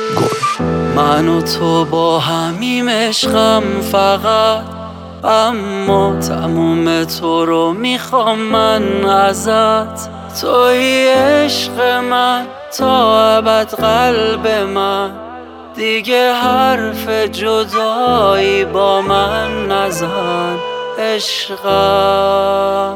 گل. من و تو با همیم عشقم فقط، اما تموم تو رو میخوام من ازت. توی عشق من تا ابد قلب من، دیگه حرف جدایی با من نزن. عشقم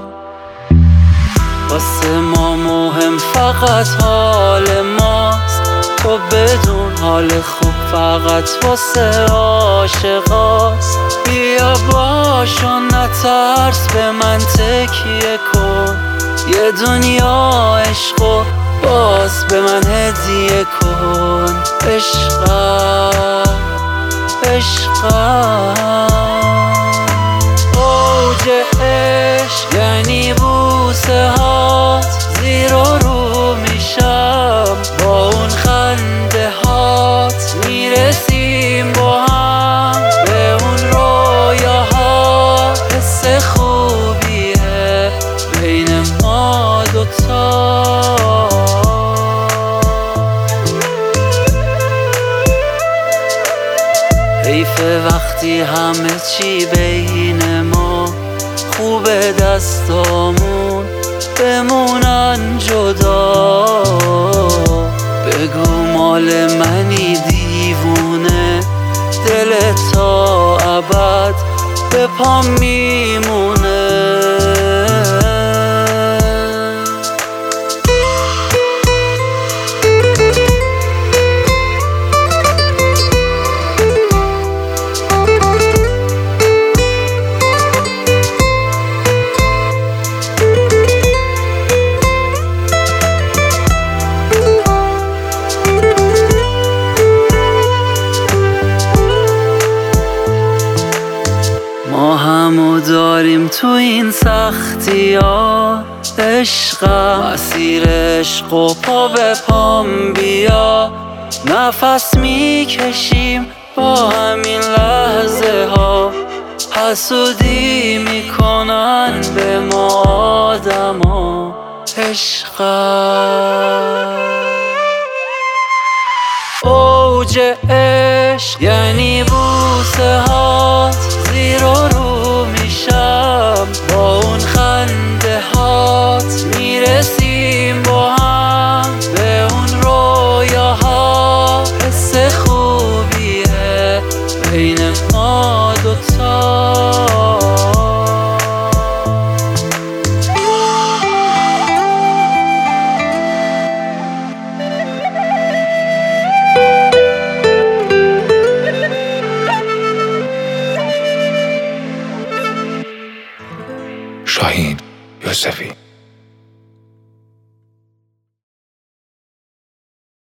واسه ما مهم فقط حال ماست، تو بدون حال خوب فقط واسه عاشقاست. بیا باش و نترس، به من تکیه کن، یه دنیا عشق و باز به من هدیه کن. عشقم اوج عشق یعنی بوسه هات، زیر و رو میشم با اون خنده هات، میرسیم با هم به اون رویاها. حس خوبیه بین ما دوتا، حیفه وقتی همه چی بین ما خوبه، دستامون بمونن جدا. بگو مال منی دیوونه، دل تا ابد به پام میمونه. ما همو داریم تو این سختی ها، عشقم مسیر عشق و پا به پام بیا. نفس میکشیم با همین لحظه ها، حسودی میکنن به ما آدما. عشقم اوج عشق یعنی بوسه هات، زیر و رو میشم با اون خنده هات، میرسیم با هم به اون رویاها. حس خوبیه بین ما دوتا. شاهین یوسفی.